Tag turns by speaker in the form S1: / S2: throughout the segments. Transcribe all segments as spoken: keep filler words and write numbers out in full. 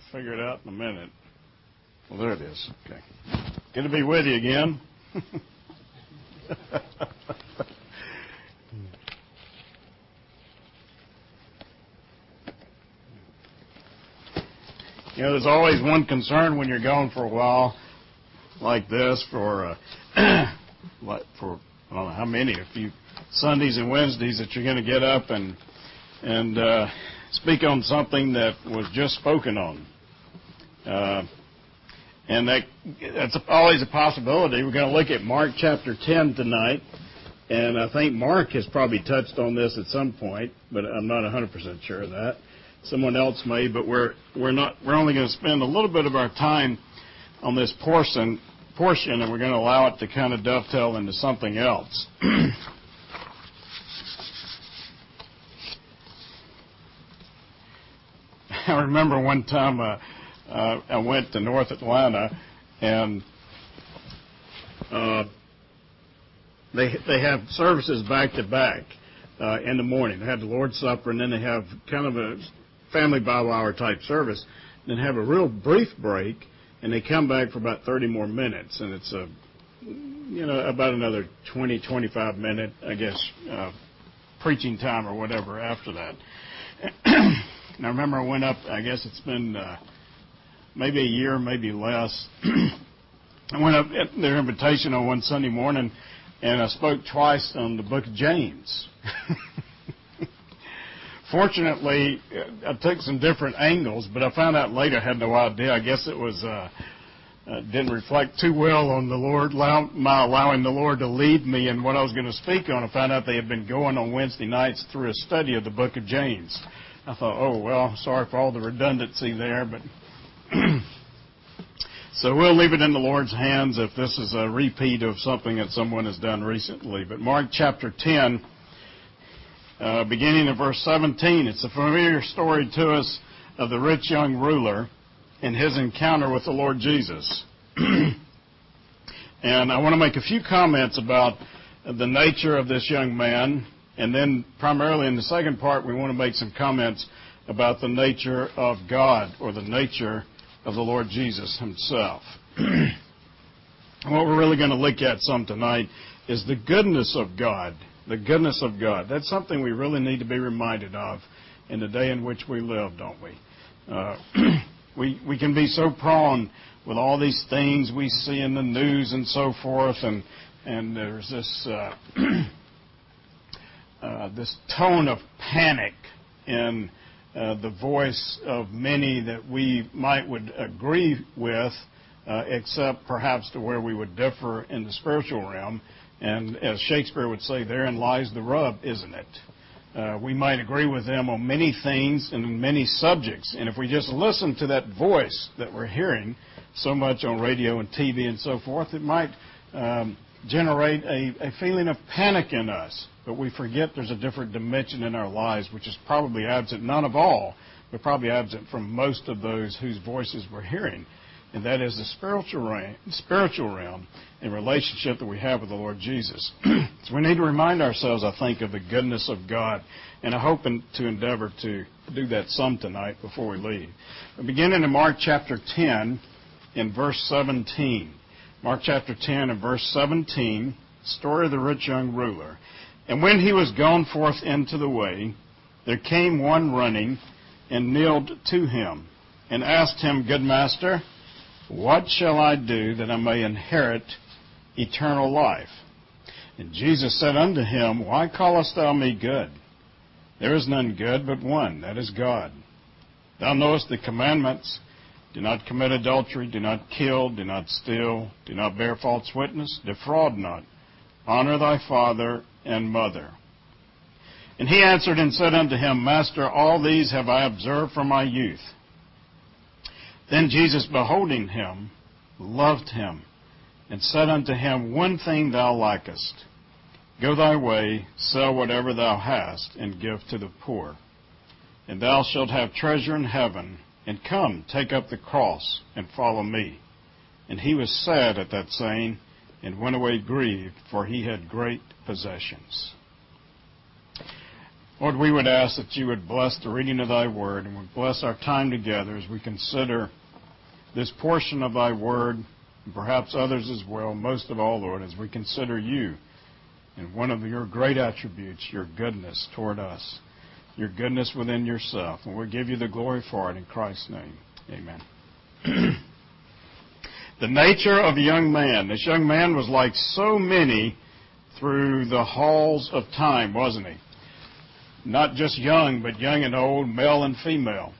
S1: figure it out in a minute. Well, there it is. Okay. Good to be with you again. You know, there's always one concern when you're gone for a while like this for, uh, like for I don't know how many, a few Sundays and Wednesdays that you're going to get up and and uh, speak on something that was just spoken on. Uh, and that that's always a possibility. We're going to look at Mark chapter ten tonight. And I think Mark has probably touched on this at some point, but I'm not one hundred percent sure of that. Someone else may, but we're we're not. We're only going to spend a little bit of our time on this portion, portion, and we're going to allow it to kind of dovetail into something else. I remember one time uh, uh, I went to North Atlanta, and uh, they they have services back to back uh, in the morning. They have the Lord's Supper, and then they have kind of a family Bible hour type service, then have a real brief break, and they come back for about thirty more minutes, and it's a, you know, about another twenty, twenty-five minute, I guess, uh, preaching time or whatever after that. And I remember I went up, I guess it's been uh, maybe a year, maybe less. I went up at their invitation on one Sunday morning, and I spoke twice on the book of James. Fortunately, I took some different angles, but I found out later, I had no idea. I guess it was uh, uh, didn't reflect too well on the Lord, allow, my allowing the Lord to lead me in what I was going to speak on. I found out they had been going on Wednesday nights through a study of the book of James. I thought, oh, well, sorry for all the redundancy there, but so we'll leave it in the Lord's hands if this is a repeat of something that someone has done recently. But Mark chapter ten, Uh, beginning of verse seventeen, it's a familiar story to us of the rich young ruler and his encounter with the Lord Jesus. And I want to make a few comments about the nature of this young man, and then primarily in the second part we want to make some comments about the nature of God, or the nature of the Lord Jesus himself. What we're really going to look at some tonight is the goodness of God. The goodness of God. That's something we really need to be reminded of in the day in which we live, don't we? Uh, we we can be so prone with all these things we see in the news and so forth, and and there's this uh, uh, this tone of panic in uh, the voice of many that we might would agree with, uh, except perhaps to where we would differ in the spiritual realm. And as Shakespeare would say, therein lies the rub, isn't it? Uh, we might agree with them on many things and many subjects. And if we just listen to that voice that we're hearing so much on radio and T V and so forth, it might um, generate a, a feeling of panic in us. But we forget there's a different dimension in our lives, which is probably absent, none of all, but probably absent from most of those whose voices we're hearing. And that is the spiritual realm, spiritual realm and relationship that we have with the Lord Jesus. So we need to remind ourselves, I think, of the goodness of God. And I hope in, to endeavor to do that some tonight before we leave. We're beginning in Mark chapter ten in verse seventeen. Mark chapter ten and verse seventeen, story of the rich young ruler. And when he was gone forth into the way, there came one running and kneeled to him and asked him, Good master, what shall I do that I may inherit eternal life? And Jesus said unto him, Why callest thou me good? There is none good but one, that is God. Thou knowest the commandments. Do not commit adultery, do not kill, do not steal, do not bear false witness, defraud not, honor thy father and mother. And he answered and said unto him, Master, all these have I observed from my youth. Then Jesus, beholding him, loved him, and said unto him, One thing thou lackest. Go thy way, sell whatever thou hast, and give to the poor. And thou shalt have treasure in heaven. And come, take up the cross, and follow me. And he was sad at that saying, and went away grieved, for he had great possessions. Lord, we would ask that you would bless the reading of thy word and would bless our time together as we consider this portion of thy word, and perhaps others as well, most of all, Lord, as we consider you and one of your great attributes, your goodness toward us, your goodness within yourself. And we'll give you the glory for it in Christ's name. Amen. The nature of a young man. This young man was like so many through the halls of time, wasn't he? Not just young, but young and old, male and female.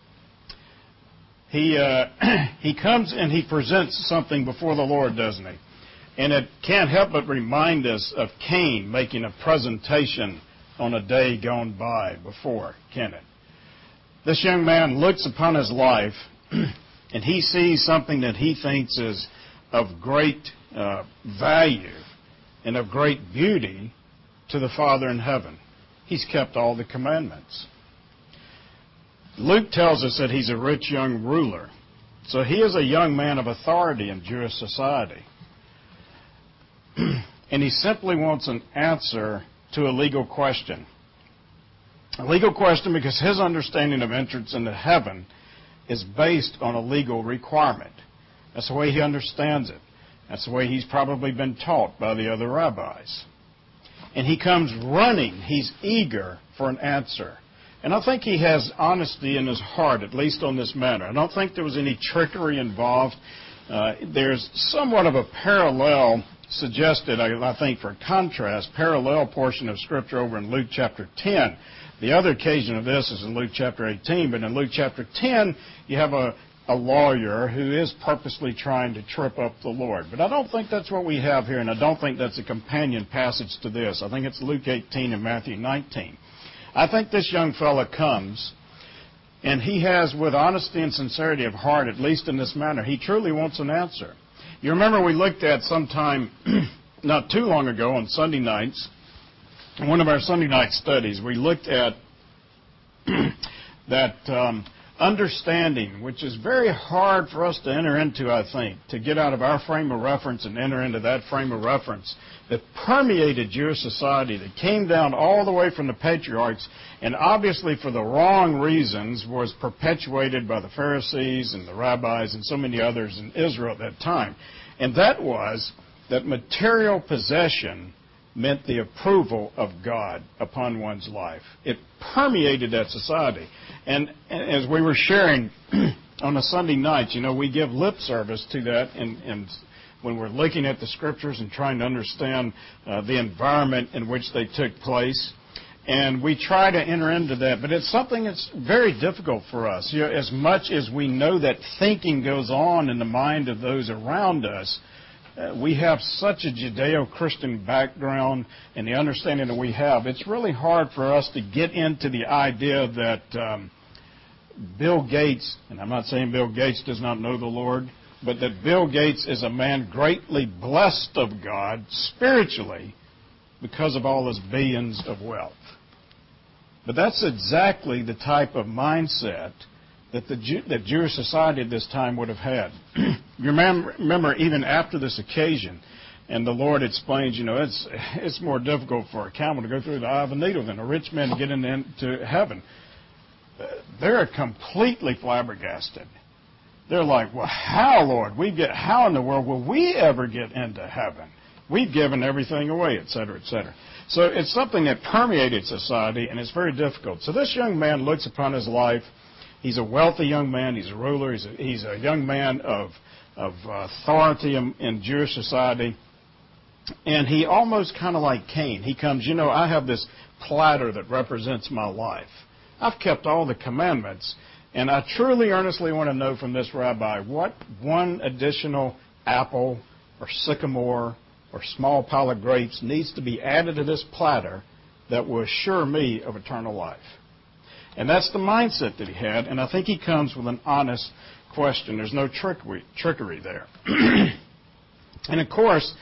S1: He uh, he comes and he presents something before the Lord, doesn't he? And it can't help but remind us of Cain making a presentation on a day gone by before, can it? This young man looks upon his life and he sees something that he thinks is of great uh, value and of great beauty to the Father in heaven. He's kept all the commandments. Luke tells us that he's a rich young ruler. So he is a young man of authority in Jewish society. And he simply wants an answer to a legal question. A legal question because his understanding of entrance into heaven is based on a legal requirement. That's the way he understands it. That's the way he's probably been taught by the other rabbis. And he comes running. He's eager for an answer. And I think he has honesty in his heart, at least on this matter. I don't think there was any trickery involved. Uh, there's somewhat of a parallel suggested, I, I think, for contrast, parallel portion of Scripture over in Luke chapter ten. The other occasion of this is in Luke chapter eighteen, but in Luke chapter ten, you have a, a lawyer who is purposely trying to trip up the Lord. But I don't think that's what we have here, and I don't think that's a companion passage to this. I think it's Luke eighteen and Matthew nineteen. I think this young fella comes, and he has, with honesty and sincerity of heart, at least in this manner, he truly wants an answer. You remember we looked at sometime not too long ago on Sunday nights, in one of our Sunday night studies, we looked at that um, understanding, which is very hard for us to enter into, I think, to get out of our frame of reference and enter into that frame of reference that permeated Jewish society, that came down all the way from the patriarchs, and obviously for the wrong reasons was perpetuated by the Pharisees and the rabbis and so many others in Israel at that time. And that was that material possession meant the approval of God upon one's life. It permeated that society. And as we were sharing on a Sunday night, you know, we give lip service to that and, and when we're looking at the Scriptures and trying to understand uh, the environment in which they took place. And we try to enter into that, but it's something that's very difficult for us. You know, as much as we know that thinking goes on in the mind of those around us, uh, we have such a Judeo-Christian background and the understanding that we have, it's really hard for us to get into the idea that um, Bill Gates, and I'm not saying Bill Gates does not know the Lord, but that Bill Gates is a man greatly blessed of God spiritually because of all his billions of wealth. But that's exactly the type of mindset that the Jew, that Jewish society at this time would have had. You remember, remember, even after this occasion, and the Lord explains, you know, it's it's more difficult for a camel to go through the eye of a needle than a rich man to get into heaven. They're completely flabbergasted. They're like, well, how, Lord? We get how in the world will we ever get into heaven? We've given everything away, et cetera, et cetera. So it's something that permeated society, and it's very difficult. So this young man looks upon his life. He's a wealthy young man. He's a ruler. He's a, he's a young man of, of authority in, in Jewish society. And he almost kind of like Cain. He comes, you know, I have this platter that represents my life. I've kept all the commandments. And I truly, earnestly want to know from this rabbi what one additional apple or sycamore or small pile of grapes needs to be added to this platter that will assure me of eternal life. And that's the mindset that he had, and I think he comes with an honest question. There's no trickery, trickery there. And of course,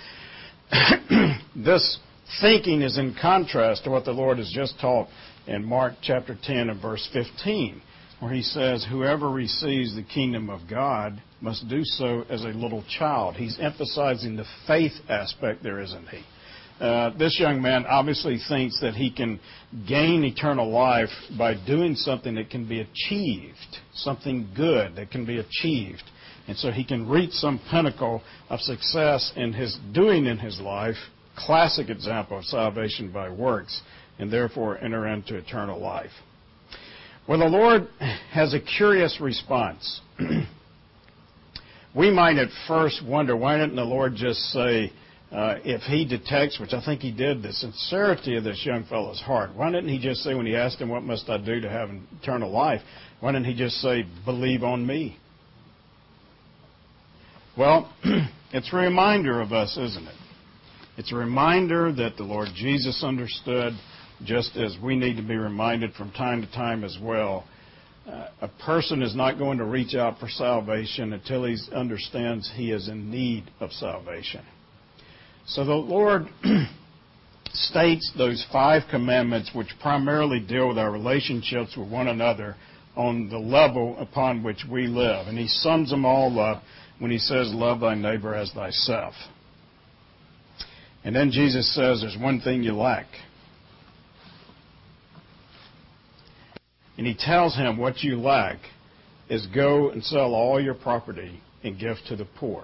S1: this thinking is in contrast to what the Lord has just taught in Mark chapter ten and verse fifteen, where he says, whoever receives the kingdom of God must do so as a little child. He's emphasizing the faith aspect there, isn't he? uh, this young man obviously thinks that he can gain eternal life by doing something that can be achieved, something good that can be achieved. And so he can reach some pinnacle of success in his doing in his life, classic example of salvation by works, and therefore enter into eternal life. Well, the Lord has a curious response. We might at first wonder, why didn't the Lord just say, uh, if he detects, which I think he did, the sincerity of this young fellow's heart, why didn't he just say when he asked him, what must I do to have eternal life, why didn't he just say, believe on me? Well, it's a reminder of us, isn't it? It's a reminder that the Lord Jesus understood, just as we need to be reminded from time to time as well. Uh, a person is not going to reach out for salvation until he understands he is in need of salvation. So the Lord states those five commandments which primarily deal with our relationships with one another on the level upon which we live. And he sums them all up when he says, love thy neighbor as thyself. And then Jesus says, there's one thing you lack. And he tells him what you lack is go and sell all your property and give to the poor.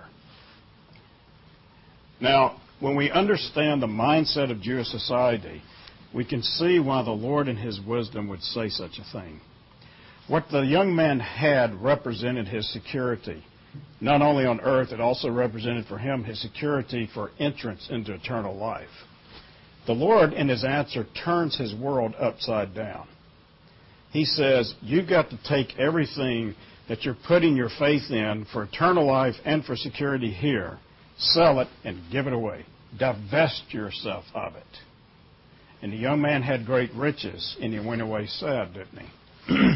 S1: Now, when we understand the mindset of Jewish society, we can see why the Lord in his wisdom would say such a thing. What the young man had represented his security. Not only on earth, it also represented for him his security for entrance into eternal life. The Lord, in his answer, turns his world upside down. He says, you've got to take everything that you're putting your faith in for eternal life and for security here, sell it and give it away. Divest yourself of it. And the young man had great riches, and he went away sad, didn't he?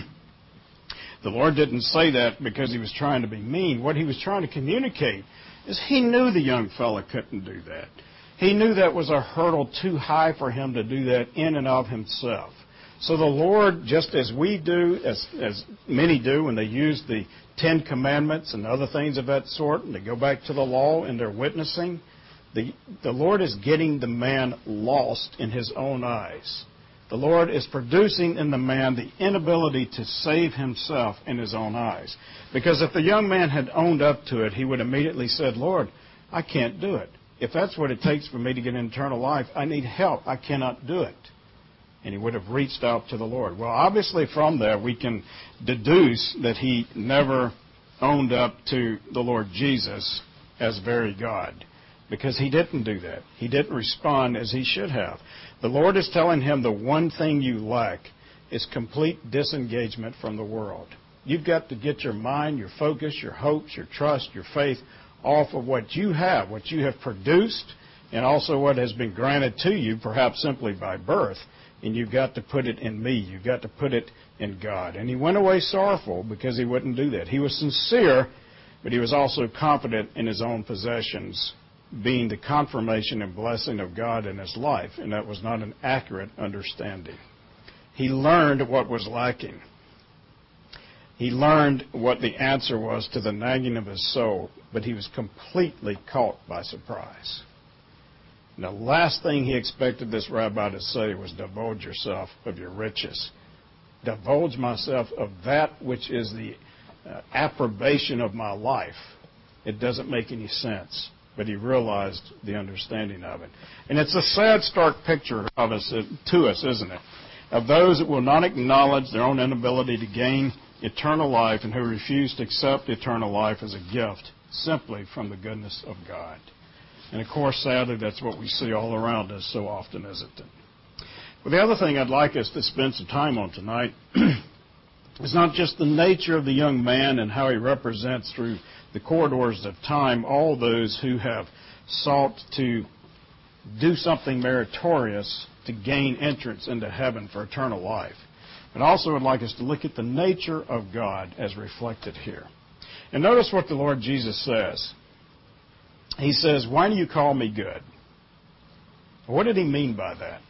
S1: The Lord didn't say that because he was trying to be mean. What he was trying to communicate is he knew the young fellow couldn't do that. He knew that was a hurdle too high for him to do that in and of himself. So the Lord, just as we do, as, as many do when they use the Ten Commandments and other things of that sort, and they go back to the law and they're witnessing, the, the Lord is getting the man lost in his own eyes. The Lord is producing in the man the inability to save himself in his own eyes. Because if the young man had owned up to it, he would immediately said, Lord, I can't do it. If that's what it takes for me to get eternal life, I need help. I cannot do it. And he would have reached out to the Lord. Well, obviously from there we can deduce that he never owned up to the Lord Jesus as very God. Because he didn't do that. He didn't respond as he should have. The Lord is telling him the one thing you lack is complete disengagement from the world. You've got to get your mind, your focus, your hopes, your trust, your faith off of what you have, what you have produced, and also what has been granted to you, perhaps simply by birth. And you've got to put it in me. You've got to put it in God. And he went away sorrowful because he wouldn't do that. He was sincere, but he was also confident in his own possessions, being the confirmation and blessing of God in his life, and that was not an accurate understanding. He learned what was lacking. He learned what the answer was to the nagging of his soul, but he was completely caught by surprise. And the last thing he expected this rabbi to say was, divulge yourself of your riches. Divulge myself of that which is the uh, approbation of my life. It doesn't make any sense. But he realized the understanding of it. And it's a sad, stark picture of us, to us, isn't it? Of those that will not acknowledge their own inability to gain eternal life and who refuse to accept eternal life as a gift simply from the goodness of God. And, of course, sadly, that's what we see all around us so often, isn't it? Well, the other thing I'd like us to spend some time on tonight is not just the nature of the young man and how he represents through the corridors of time all those who have sought to do something meritorious to gain entrance into heaven for eternal life. But also I'd like us to look at the nature of God as reflected here. And notice what the Lord Jesus says. He says, why do you call me good? What did he mean by that?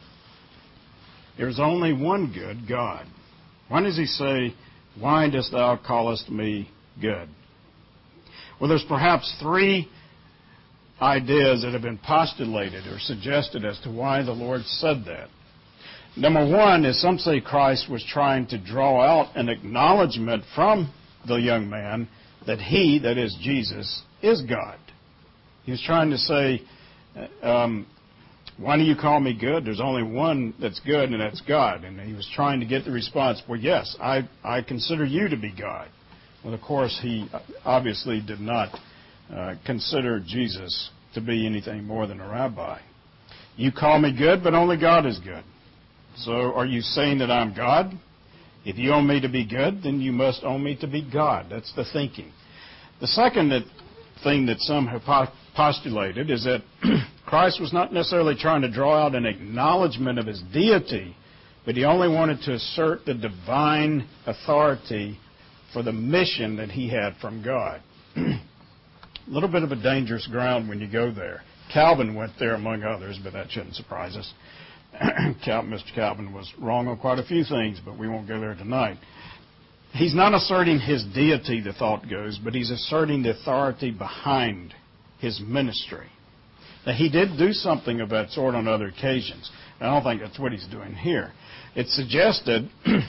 S1: There's only one good, God. Why does he say, why dost thou callest me good? Well, there's perhaps three ideas that have been postulated or suggested as to why the Lord said that. Number one is some say Christ was trying to draw out an acknowledgement from the young man that he, that is Jesus, is God. He was trying to say, um, why do you call me good? There's only one that's good, and that's God. And he was trying to get the response, well, yes, I, I consider you to be God. Well, of course, he obviously did not uh, consider Jesus to be anything more than a rabbi. You call me good, but only God is good. So are you saying that I'm God? If you own me to be good, then you must own me to be God. That's the thinking. The second that, thing that some have postulated is that Christ was not necessarily trying to draw out an acknowledgement of his deity, but he only wanted to assert the divine authority for the mission that he had from God. A little bit of a dangerous ground when you go there. Calvin went there among others, but that shouldn't surprise us. Mister Calvin was wrong on quite a few things, but we won't go there tonight. He's not asserting his deity, the thought goes, but he's asserting the authority behind his ministry. Now, he did do something of that sort on other occasions. I don't think that's what he's doing here. It's suggested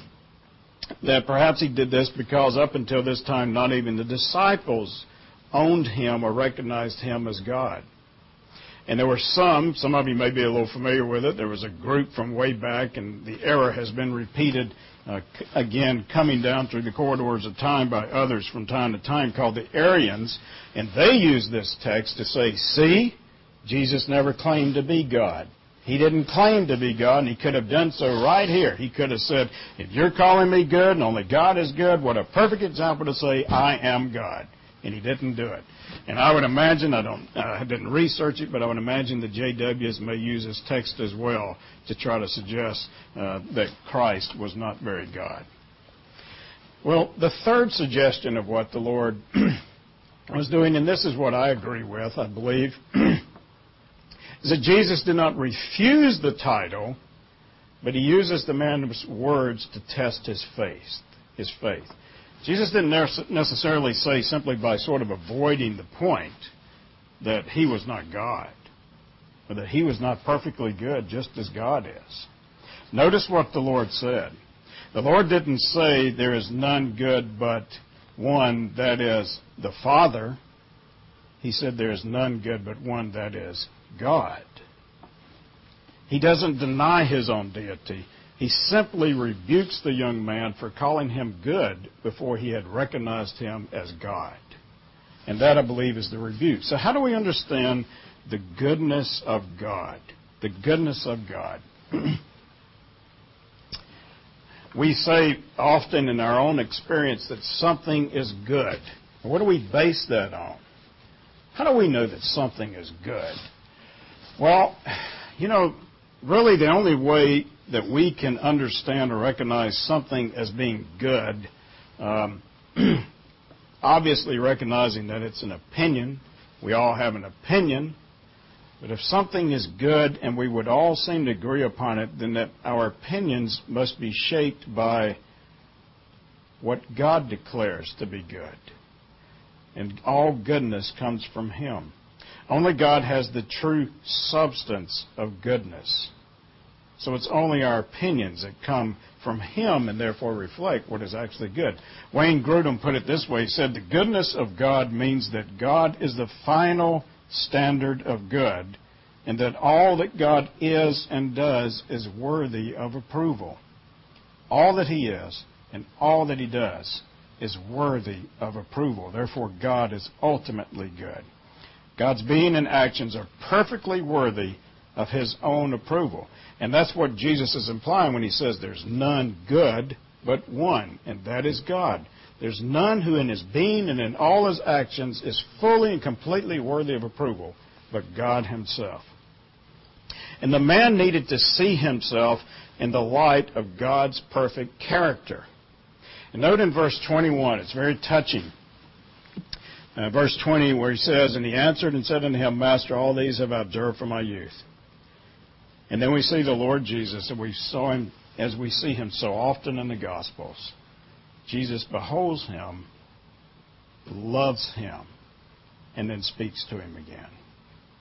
S1: that perhaps he did this because up until this time, not even the disciples owned him or recognized him as God. And there were some, some of you may be a little familiar with it, there was a group from way back, and the error has been repeated uh, c- again, coming down through the corridors of time by others from time to time, called the Arians, and they used this text to say, see, Jesus never claimed to be God. He didn't claim to be God, and he could have done so right here. He could have said, if you're calling me good and only God is good, what a perfect example to say, I am God. And he didn't do it. And I would imagine, I don't, I didn't research it, but I would imagine the J Ws may use this text as well to try to suggest uh, that Christ was not very God. Well, the third suggestion of what the Lord was doing, and this is what I agree with, I believe, is that Jesus did not refuse the title, but he uses the man's words to test his faith. His faith. Jesus didn't necessarily say simply by sort of avoiding the point that he was not God, or that he was not perfectly good just as God is. Notice what the Lord said. The Lord didn't say there is none good but one, that is the Father. He said there is none good but one, that is God. He doesn't deny his own deity. He simply rebukes the young man for calling him good before he had recognized him as God. And that, I believe, is the rebuke. So how do we understand the goodness of God? The goodness of God. We say often in our own experience that something is good. What do we base that on? How do we know that something is good? Well, you know, really the only way that we can understand or recognize something as being good, um, obviously recognizing that it's an opinion. We all have an opinion. But if something is good and we would all seem to agree upon it, then that our opinions must be shaped by what God declares to be good. And all goodness comes from him. Only God has the true substance of goodness. So it's only our opinions that come from him and therefore reflect what is actually good. Wayne Grudem put it this way. He said, the goodness of God means that God is the final standard of good, and that all that God is and does is worthy of approval. All that he is and all that he does is worthy of approval. Therefore, God is ultimately good. God's being and actions are perfectly worthy of his own approval. And that's what Jesus is implying when he says there's none good but one, and that is God. There's none who in his being and in all his actions is fully and completely worthy of approval but God himself. And the man needed to see himself in the light of God's perfect character. And note in verse twenty-one, it's very touching. Uh, verse twenty, where he says, and he answered and said unto him, Master, all these have I observed from my youth. And then we see the Lord Jesus, and we saw him as we see him so often in the Gospels. Jesus beholds him, loves him, and then speaks to him again.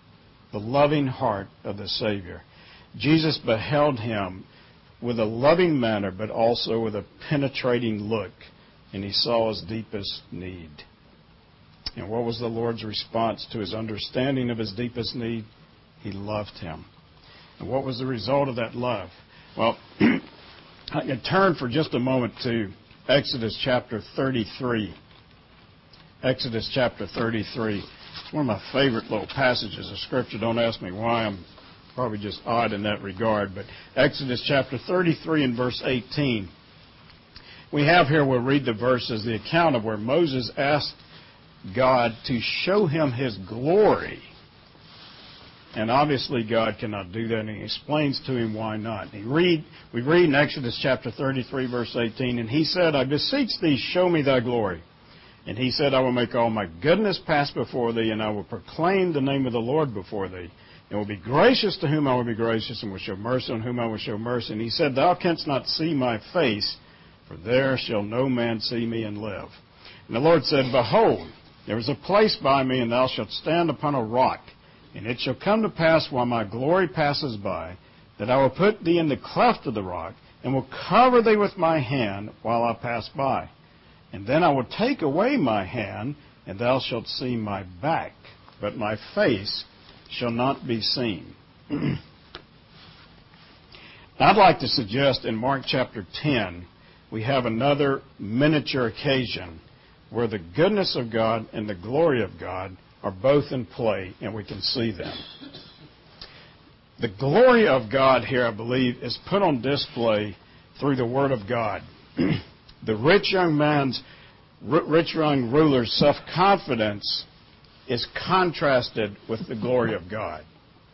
S1: the loving heart of the Savior. Jesus beheld him with a loving manner, but also with a penetrating look, and he saw his deepest need. And what was the Lord's response to his understanding of his deepest need? He loved him. And what was the result of that love? Well, I can turn for just a moment to Exodus chapter thirty-three. Exodus chapter thirty-three. It's one of my favorite little passages of Scripture. Don't ask me why. I'm probably just odd in that regard. But Exodus chapter thirty-three and verse eighteen. We have here, we'll read the verses, the account of where Moses asked God to show him his glory. And obviously God cannot do that, and he explains to him why not. He read, we read in Exodus chapter thirty-three, verse eighteen, and he said, I beseech thee, show me thy glory. And he said, I will make all my goodness pass before thee, and I will proclaim the name of the Lord before thee. And will be gracious to whom I will be gracious, and will show mercy on whom I will show mercy. And he said, Thou canst not see my face, for there shall no man see me and live. And the Lord said, Behold, there is a place by me, and thou shalt stand upon a rock. And it shall come to pass while my glory passes by, that I will put thee in the cleft of the rock, and will cover thee with my hand while I pass by. And then I will take away my hand, and thou shalt see my back, but my face shall not be seen. I'd like to suggest in Mark chapter ten, we have another miniature occasion where the goodness of God and the glory of God are both in play, and we can see them. The glory of God here, I believe, is put on display through the Word of God. The rich young man's, rich young ruler's self-confidence is contrasted with the glory of God.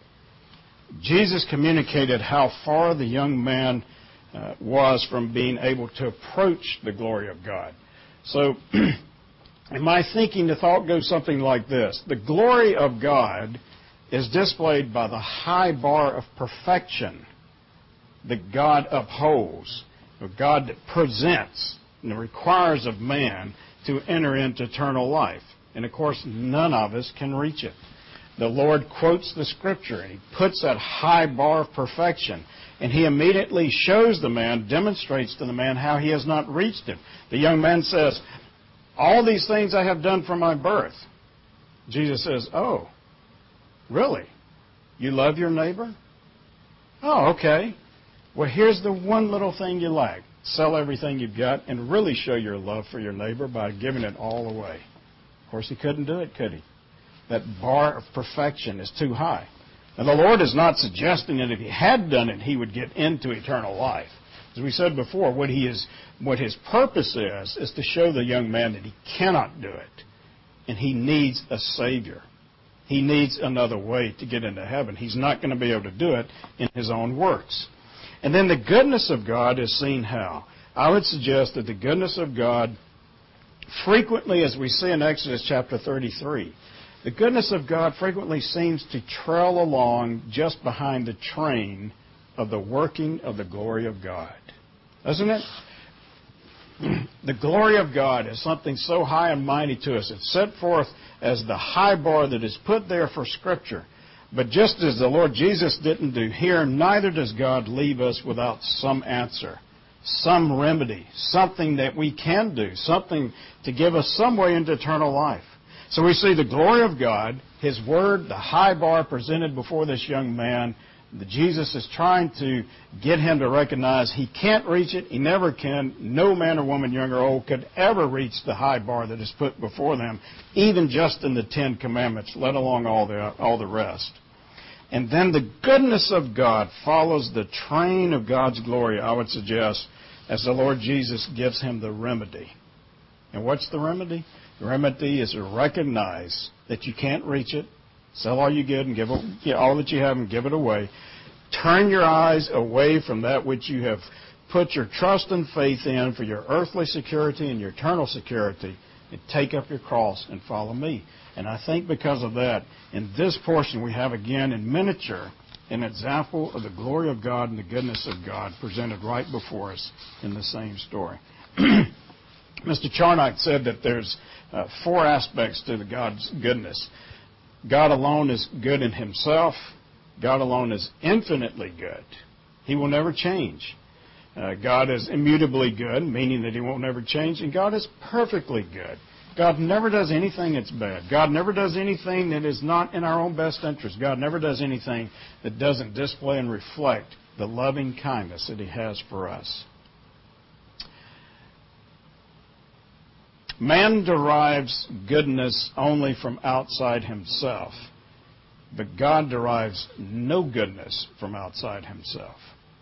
S1: Jesus communicated how far the young man uh, was from being able to approach the glory of God. So, in my thinking, the thought goes something like this. The glory of God is displayed by the high bar of perfection that God upholds, or God presents and requires of man to enter into eternal life. And, of course, none of us can reach it. The Lord quotes the Scripture, and He puts that high bar of perfection. And He immediately shows the man, demonstrates to the man how he has not reached it. The young man says, all these things I have done from my birth. Jesus says, oh, really? You love your neighbor? Oh, okay. Well, here's the one little thing you lack. Sell everything you've got and really show your love for your neighbor by giving it all away. Of course, he couldn't do it, could he? That bar of perfection is too high. And the Lord is not suggesting that if he had done it, he would get into eternal life. As we said before, what he is, what his purpose is, is to show the young man that he cannot do it. And he needs a Savior. He needs another way to get into heaven. He's not going to be able to do it in his own works. And then the goodness of God is seen how? I would suggest that the goodness of God, frequently, as we see in Exodus chapter thirty-three, the goodness of God frequently seems to trail along just behind the train of the working of the glory of God. Doesn't it? The glory of God is something so high and mighty to us. It's set forth as the high bar that is put there for Scripture. But just as the Lord Jesus didn't do here, neither does God leave us without some answer, some remedy, something that we can do, something to give us some way into eternal life. So we see the glory of God, His Word, the high bar presented before this young man. The Jesus is trying to get him to recognize he can't reach it. He never can. No man or woman, young or old, could ever reach the high bar that is put before them, even just in the Ten Commandments, let alone all the, all the rest. And then the goodness of God follows the train of God's glory, I would suggest, as the Lord Jesus gives him the remedy. And what's the remedy? The remedy is to recognize that you can't reach it. Sell all you get and give it, all that you have and give it away. Turn your eyes away from that which you have put your trust and faith in for your earthly security and your eternal security, and take up your cross and follow me. And I think because of that, in this portion we have again in miniature an example of the glory of God and the goodness of God presented right before us in the same story. Mister Charnock said that there's uh, four aspects to the God's goodness. God alone is good in himself. God alone is infinitely good. He will never change. Uh, God is immutably good, meaning that he won't never change, and God is perfectly good. God never does anything that's bad. God never does anything that is not in our own best interest. God never does anything that doesn't display and reflect the loving kindness that he has for us. Man derives goodness only from outside himself, but God derives no goodness from outside himself.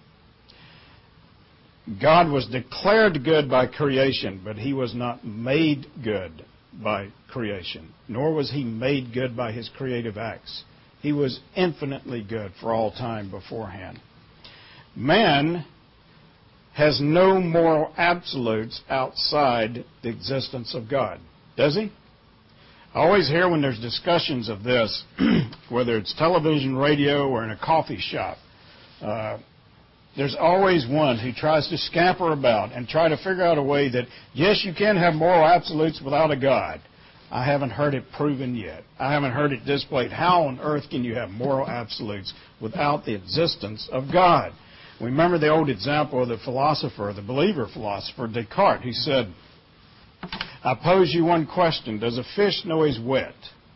S1: God was declared good by creation, but he was not made good by creation, nor was he made good by his creative acts. He was infinitely good for all time beforehand. Man has no moral absolutes outside the existence of God, does he? I always hear when there's discussions of this, whether it's television, radio, or in a coffee shop, uh, there's always one who tries to scamper about and try to figure out a way that, yes, you can have moral absolutes without a God. I haven't heard it proven yet. I haven't heard it displayed. How on earth can you have moral absolutes without the existence of God? We remember the old example of the philosopher, the believer philosopher, Descartes, who said, I pose you one question. Does a fish know he's wet?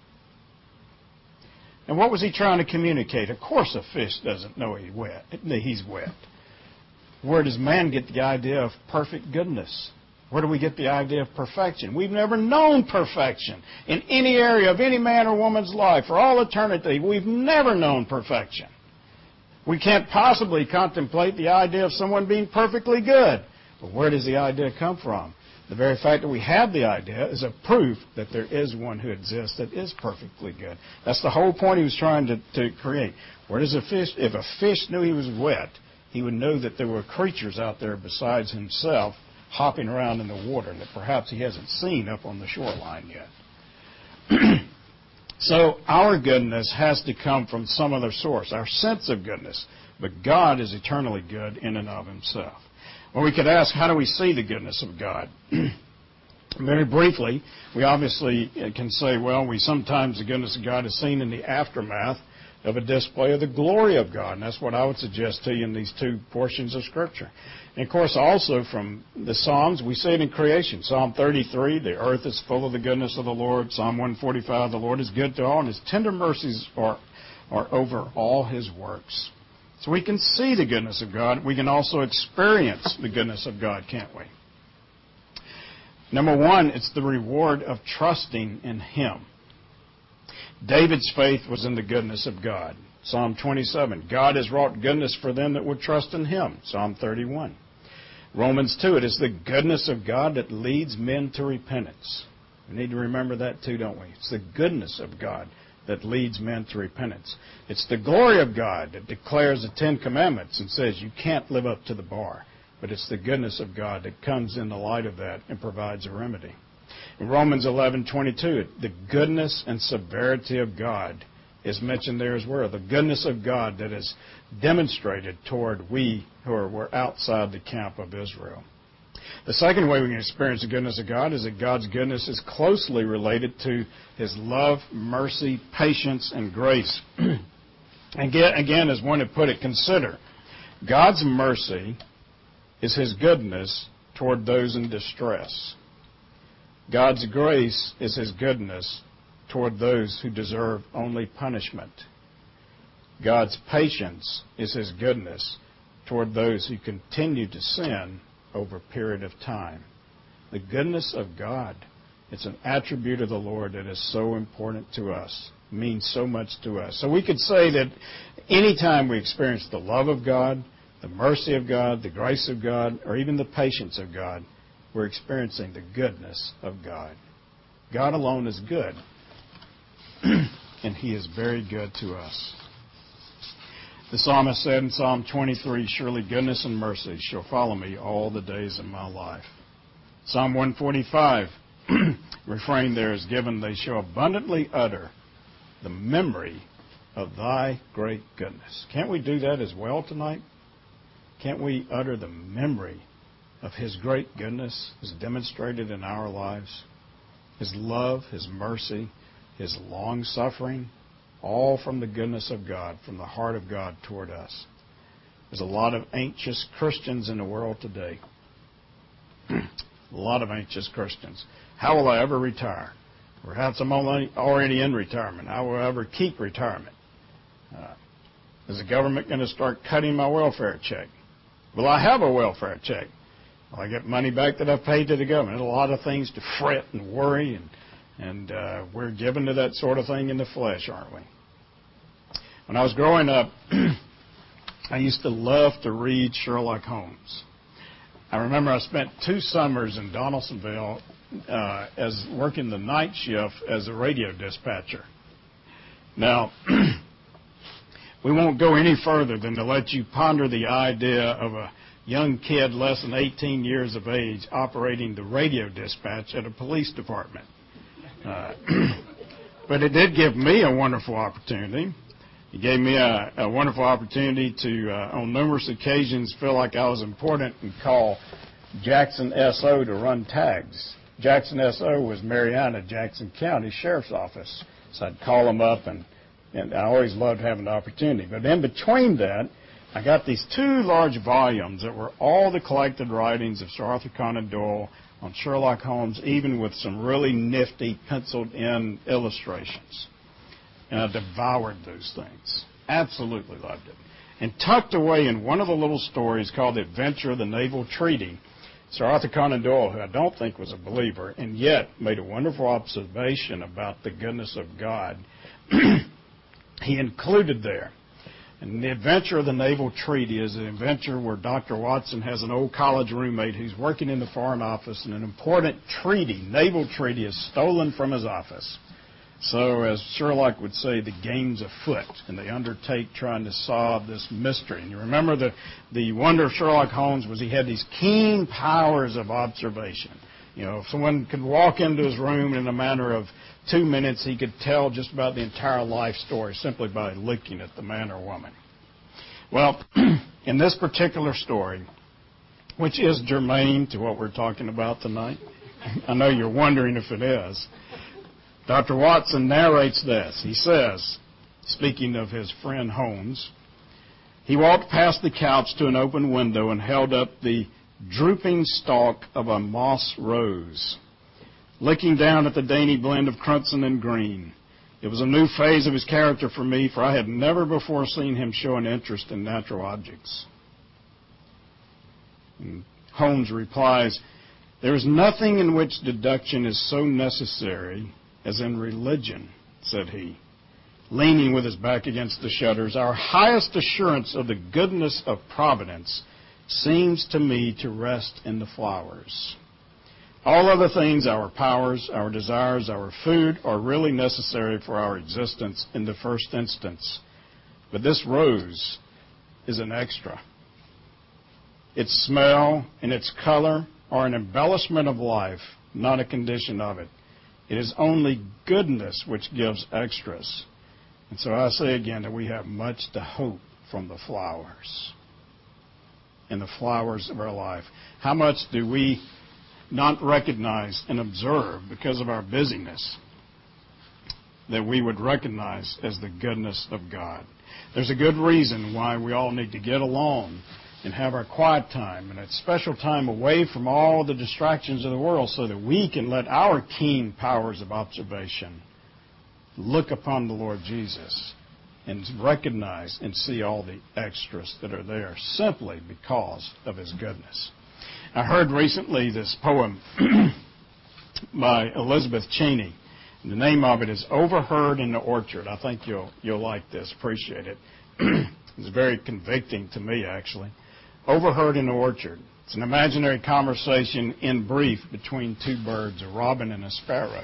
S1: And what was he trying to communicate? Of course a fish doesn't know he's wet. He's wet. Where does man get the idea of perfect goodness? Where do we get the idea of perfection? We've never known perfection in any area of any man or woman's life. For all eternity, we've never known perfection. We can't possibly contemplate the idea of someone being perfectly good. But where does the idea come from? The very fact that we have the idea is a proof that there is one who exists that is perfectly good. That's the whole point he was trying to, to create. Where does a fish, if a fish knew he was wet, he would know that there were creatures out there besides himself hopping around in the water that perhaps he hasn't seen up on the shoreline yet. So our goodness has to come from some other source, our sense of goodness. But God is eternally good in and of himself. Well, we could ask, how do we see the goodness of God? Very briefly, we obviously can say, well, we sometimes the goodness of God is seen in the aftermath of a display of the glory of God. And that's what I would suggest to you in these two portions of Scripture. And, of course, also from the Psalms, we see it in creation. Psalm thirty-three, the earth is full of the goodness of the Lord. Psalm one forty-five, the Lord is good to all, and his tender mercies are, are over all his works. So we can see the goodness of God. We can also experience the goodness of God, can't we? Number one, it's the reward of trusting in him. David's faith was in the goodness of God. Psalm twenty-seven, God has wrought goodness for them that would trust in him. Psalm thirty-one. Romans two, it is the goodness of God that leads men to repentance. We need to remember that too, don't we? It's the goodness of God that leads men to repentance. It's the glory of God that declares the Ten Commandments and says you can't live up to the bar. But it's the goodness of God that comes in the light of that and provides a remedy. In Romans eleven twenty-two, the goodness and severity of God is mentioned there as well. The goodness of God that is demonstrated toward we who are were outside the camp of Israel. The second way we can experience the goodness of God is that God's goodness is closely related to his love, mercy, patience, and grace. Again, again, as one had put it, consider God's mercy is his goodness toward those in distress. God's grace is his goodness toward those who deserve only punishment. God's patience is his goodness toward those who continue to sin over a period of time. The goodness of God, it's an attribute of the Lord that is so important to us, means so much to us. So we could say that anytime we experience the love of God, the mercy of God, the grace of God, or even the patience of God, we're experiencing the goodness of God. God alone is good, and he is very good to us. The psalmist said in Psalm twenty-three, surely goodness and mercy shall follow me all the days of my life. Psalm one forty-five, refrain there is given, they shall abundantly utter the memory of thy great goodness. Can't we do that as well tonight? Can't we utter the memory of his great goodness as demonstrated in our lives? His love, his mercy, His long-suffering, all from the goodness of God, from the heart of God toward us. There's a lot of anxious Christians in the world today. A lot of anxious Christians. How will I ever retire? Perhaps I'm already in retirement. How will I ever keep retirement? Uh, is the government going to start cutting my welfare check? Will I have a welfare check? Will I get money back that I've paid to the government? A lot of things to fret and worry, and, and uh, we're given to that sort of thing in the flesh, aren't we? When I was growing up, I used to love to read Sherlock Holmes. I remember I spent two summers in Donaldsonville uh, as working the night shift as a radio dispatcher. Now, we won't go any further than to let you ponder the idea of a young kid less than eighteen years of age operating the radio dispatch at a police department. Uh, but it did give me a wonderful opportunity. It gave me a, a wonderful opportunity to, uh, on numerous occasions, feel like I was important and call Jackson S O to run tags. Jackson S O was Marianna, Jackson County Sheriff's Office. So I'd call them up, and, and I always loved having the opportunity. But in between that, I got these two large volumes that were all the collected writings of Sir Arthur Conan Doyle on Sherlock Holmes, even with some really nifty penciled-in illustrations. And I devoured those things. Absolutely loved it. And tucked away in one of the little stories called The Adventure of the Naval Treaty, Sir Arthur Conan Doyle, who I don't think was a believer, and yet made a wonderful observation about the goodness of God, he included there. And The Adventure of the Naval Treaty is an adventure where Doctor Watson has an old college roommate who's working in the Foreign Office, and an important treaty, naval treaty, is stolen from his office. So, as Sherlock would say, the game's afoot, and they undertake trying to solve this mystery. And you remember the, the wonder of Sherlock Holmes was he had these keen powers of observation. You know, if someone could walk into his room in a matter of two minutes, he could tell just about the entire life story simply by looking at the man or woman. Well, in this particular story, which is germane to what we're talking about tonight, I know you're wondering if it is, Doctor Watson narrates this. He says, speaking of his friend Holmes, he walked past the couch to an open window and held up the drooping stalk of a moss rose, looking down at the dainty blend of crimson and green. It was a new phase of his character for me, for I had never before seen him show an interest in natural objects. And Holmes replies, "There is nothing in which deduction is so necessary as in religion," said he, leaning with his back against the shutters. "Our highest assurance of the goodness of Providence seems to me to rest in the flowers. All other things, our powers, our desires, our food, are really necessary for our existence in the first instance. But this rose is an extra. Its smell and its color are an embellishment of life, not a condition of it. It is only goodness which gives extras." And so I say again that we have much to hope from the flowers, in the flowers of our life. How much do we not recognize and observe because of our busyness that we would recognize as the goodness of God? There's a good reason why we all need to get along and have our quiet time and a special time away from all the distractions of the world so that we can let our keen powers of observation look upon the Lord Jesus and recognize and see all the extras that are there simply because of His goodness. I heard recently this poem by Elizabeth Cheney. The name of it is Overheard in the Orchard. I think you'll you'll like this, appreciate it. It's very convicting to me, actually. Overheard in the Orchard. It's an imaginary conversation in brief between two birds, a robin and a sparrow.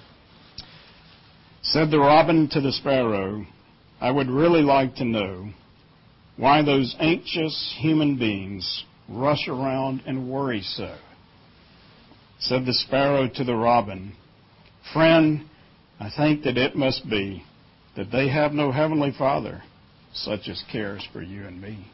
S1: Said the robin to the sparrow, "I would really like to know why those anxious human beings rush around and worry so." Said the sparrow to the robin, "Friend, I think that it must be that they have no heavenly Father such as cares for you and me."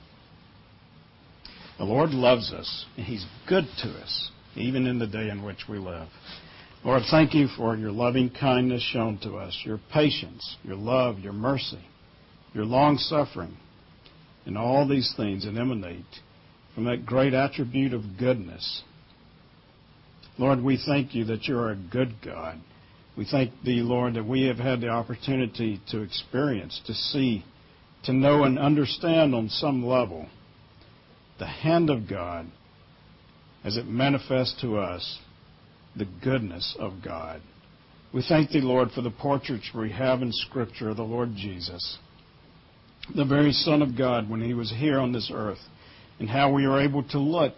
S1: The Lord loves us, and He's good to us, even in the day in which we live. Lord, thank you for your loving kindness shown to us, your patience, your love, your mercy, your long-suffering, and all these things that emanate from that great attribute of goodness. Lord, we thank you that you are a good God. We thank thee, Lord, that we have had the opportunity to experience, to see, to know and understand on some level the hand of God as it manifests to us the goodness of God. We thank thee, Lord, for the portraits we have in Scripture of the Lord Jesus, the very Son of God when he was here on this earth, and how we are able to look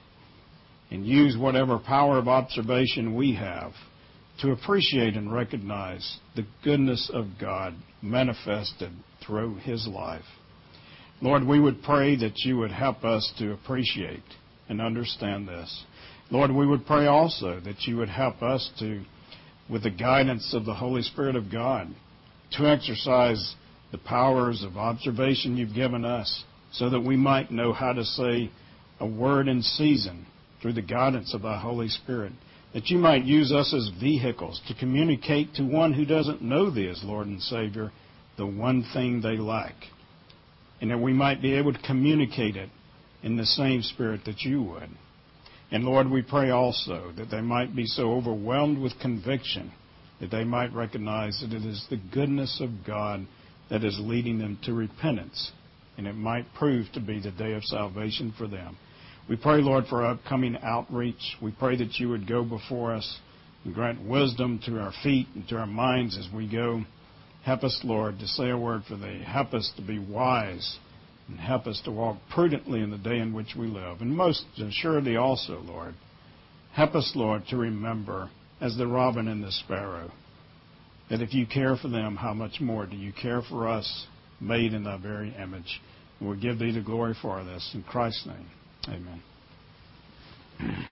S1: and use whatever power of observation we have to appreciate and recognize the goodness of God manifested through his life. Lord, we would pray that you would help us to appreciate and understand this. Lord, we would pray also that you would help us to, with the guidance of the Holy Spirit of God, to exercise the powers of observation you've given us so that we might know how to say a word in season through the guidance of thy Holy Spirit, that you might use us as vehicles to communicate to one who doesn't know thee as Lord and Savior the one thing they lack, and that we might be able to communicate it in the same spirit that you would. And Lord, we pray also that they might be so overwhelmed with conviction that they might recognize that it is the goodness of God that is leading them to repentance, and it might prove to be the day of salvation for them. We pray, Lord, for our upcoming outreach. We pray that you would go before us and grant wisdom to our feet and to our minds as we go. Help us, Lord, to say a word for thee. Help us to be wise, and help us to walk prudently in the day in which we live. And most assuredly also, Lord, help us, Lord, to remember, as the robin and the sparrow, that if you care for them, how much more do you care for us, made in thy very image? And we give thee the glory for this. In Christ's name, amen.